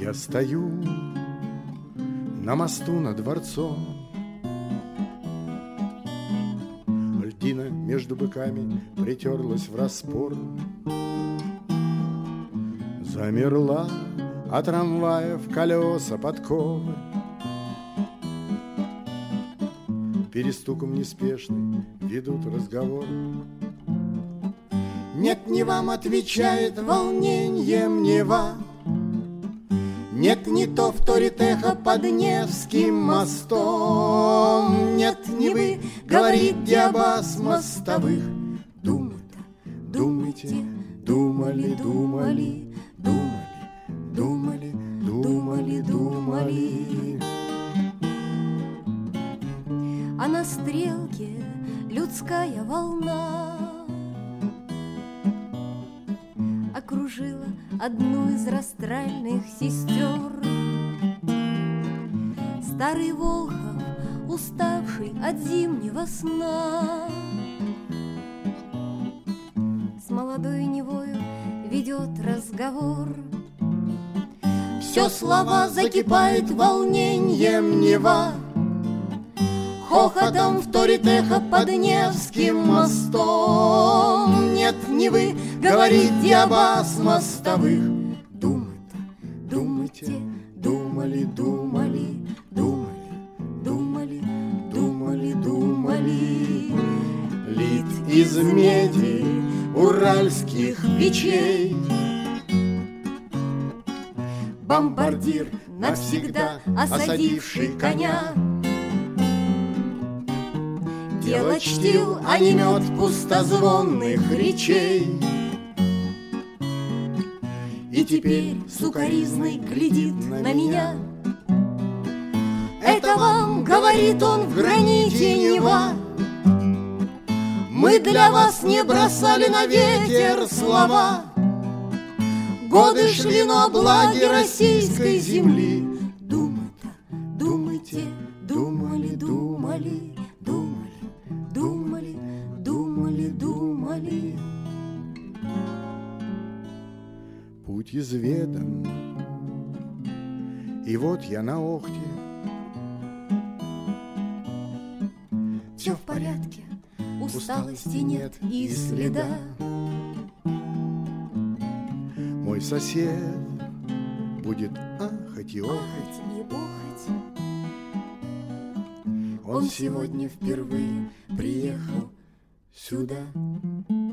Я стою на мосту над дворцом, льдина между быками притерлась в распор. Замерла от трамваев колеса подковы, перестуком неспешный ведут разговор. Нет, не вам, отвечает волнением Нева. Нет, не то вторит эхо под Невским мостом. Нет, не вы, говорит диабаз мостовых. Думай-то, думайте, думали, думали, думали, думали, думали, думали. А на стрелке людская волна окружила одну из растральных сестер. Старый Волхов, уставший от зимнего сна, с молодой Невою ведет разговор. Все слова закипает волнением Нева, хохотом вторит эхо под Невским мостом. Нет, не вы, говорит диабаз мостовых. Думай-то, думайте, думали, думали, думали, думали, думали, думали. Лит из меди уральских печей, бомбардир, навсегда осадивший коня, дело чтил, а не мед пустозвонных речей. И теперь сукаризной глядит на меня. Это вам, говорит он в граните Нева, мы для вас не бросали на ветер слова. Годы шли на благе российской земли. Думай-то, думайте, думали, думали, думали, думали, думали, думали. Путь изведан, и вот я на Охте. Все в порядке, усталости нет и следа. Мой сосед будет ахать и охать. Охать и охать. Он сегодня впервые приехал сюда.